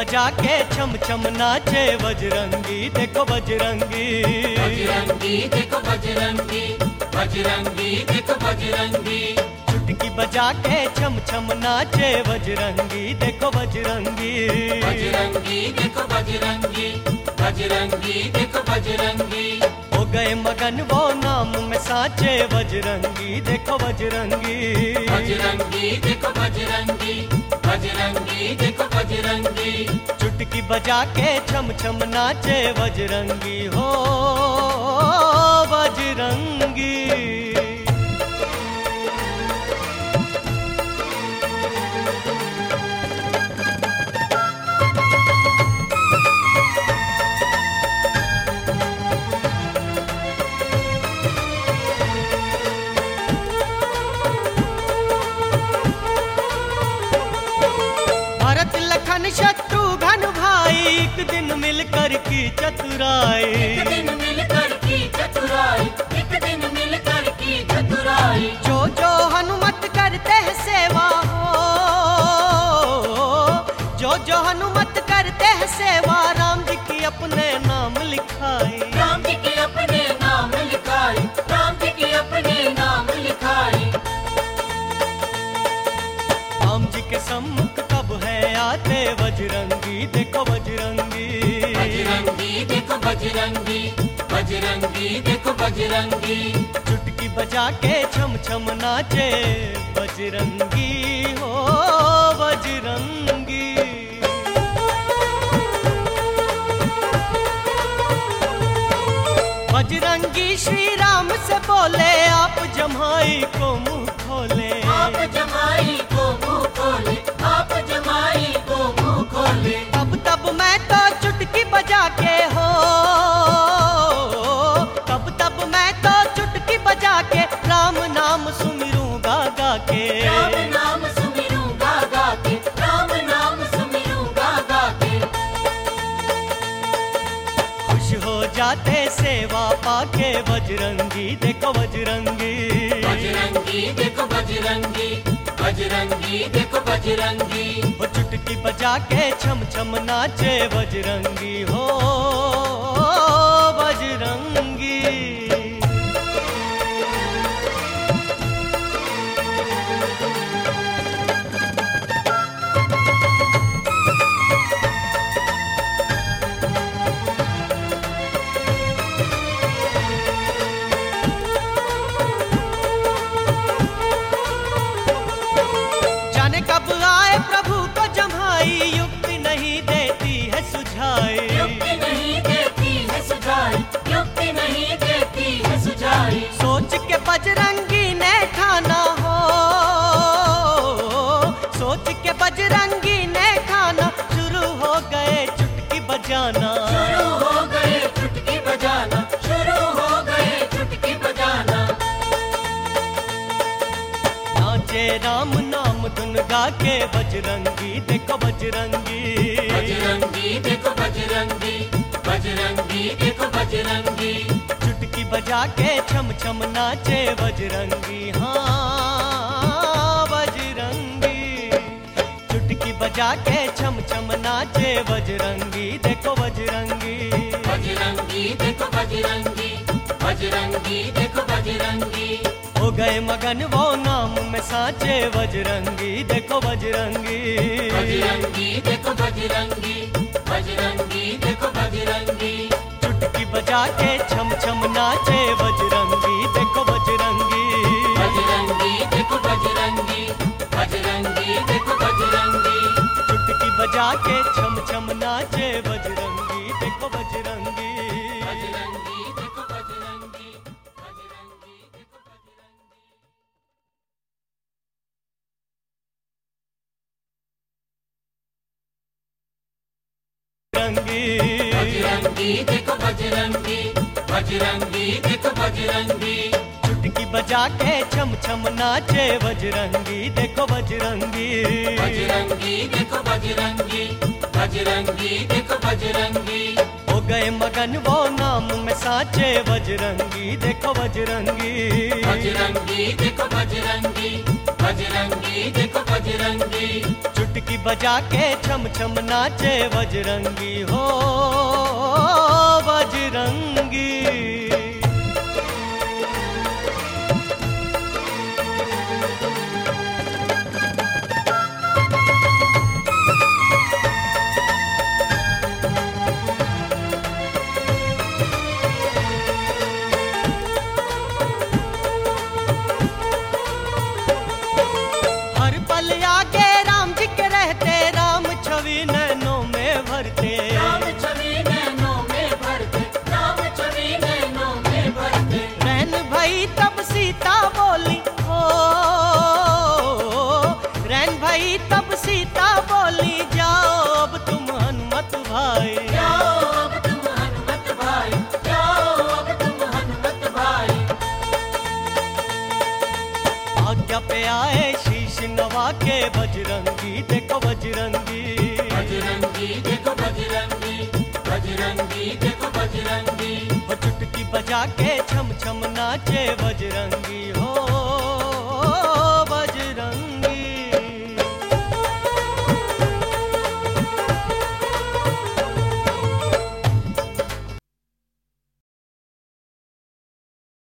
बजा के छम छम नाचे बजरंगी, देखो बजरंगी। बजरंगी देखो बजरंगी, बजरंगी देखो बजरंगी। चुटकी बजा के छम छम नाचे बजरंगी, देखो बजरंगी। बजरंगी देखो बजरंगी, बजरंगी देखो बजरंगी। हो गए मगन वो नाम में साचे बजरंगी, देखो बजरंगी। बजरंगी देखो बजरंगी, बजरंगी देखो बजरंगी। चुटकी बजा के छम छम नाचे बजरंगी, हो बजरंगी। शत्रुघ्न भाई एक दिन मिलकर की चतुराई, एक दिन मिलकर की चतुराई, एक दिन मिलकर की चतुराई। जो जो हनुमत करते हैं सेवा हो, जो जो हनुमत करते हैं सेवा, राम जी की अपने नाम लिखाई, राम जी की अपने नाम लिखाई, राम जी की अपने नाम लिखाई। राम जी के सम्मुख कब है आते बजरंगी, देखो बजरंगी। बजरंगी देखो बजरंगी, बजरंगी देखो बजरंगी। चुटकी बजा के छम छम नाचे बजरंगी, हो बजरंगी। बजरंगी श्री राम से बोले, आप जमाई को मुंह खोले, आप जमाई को मुंह खोले, आप जमाई को मुंह खोले। तब तब मैं तो चुटकी बजा के हो, तब तब मैं तो चुटकी बजा के राम नाम सुमिरूंगा गा के, राम नाम सुमिरूंगा गा के, राम नाम सुमिरूंगा गा के। खुश हो जाते सेवा पाके बजरंगी, देखो बजरंगी। बजरंगी देखो बजरंगी, बजरंगी देखो बजरंगी। वो चुटकी बजा के छम छम नाचे बजरंगी, हो बजरंगी। जाने कब आए प्रभु को जमाई, युक्ति नहीं देती है सुझाई, युक्ति नहीं देती है सुझाई, युक्ति नहीं देती है सुझाई। सोच के बजरंगी ने ठाना हो, सोच के बजरंगी ने ठाना, शुरू हो गए चुटकी बजाना, शुरू हो गए चुटकी बजाना, शुरू हो गए चुटकी बजाना। नाचे राम नाम धुन गा के बजरंगी, देखो बजरंगी। बजरंगी देखो बजरंगी, बजरंगी देखो बजरंगी। चुटकी बजा के छम छम नाचे बजरंगी, हाँ बजरंगी। चुटकी बजा के छम छम नाचे बजरंगी, देखो बजरंगी। बजरंगी देखो बजरंगी, बजरंगी देखो बजरंगी। हो गए मगन वो नाम में साचे बजरंगी, देखो बजरंगी। बजरंगी देखो बजरंगी, बजरंगी देखो बजरंगी। चुटकी बजा के छम छम नाचे बजरंगी, देखो बजरंगी। बजरंगी देखो बजरंगी, बजरंगी देखो बजरंगी। चुटकी बजा के छम छम नाचे बजरंगी, देखो बजरंगी। बजरंगी देखो बजरंगी, बजरंगी देखो बजरंगी। बजरंगी देखो बजरंगी, बजरंगी देखो बजरंगी। चुटकी बजा के छम छम नाचे बजरंगी, देखो बजरंगी। बजरंगी देखो बजरंगी, बजरंगी देखो बजरंगी। हो गए मगन वो नाम में साचे बजरंगी, देखो बजरंगी। बजरंगी देखो बजरंगी, बजरंगी देखो बजरंगी। चुटकी बजा के छम छम नाचे बजरंगी हो बजरंगी। हर पल आगे राम जी के रहते, राम छवि नैनों में भरते, राम छवि नैनों में भरते, राम छवि नैनों में भरते। रैन भई तब सीता बोली हो, रैन भई तब सीता बोली, जाओ अब तुम हनुमत भाई, जाओ अब तुम हनुमत भाई, जाओ अब तुम हनुमत भाई। आज्ञा पे आए शीश नवा के बजरंगी, देखो बजरंगी, बजरंगी देखो बजरंगी, बजरंगी देखो बजरंगी। वो चुटकी बजा के छम छम नाचे बजरंगी।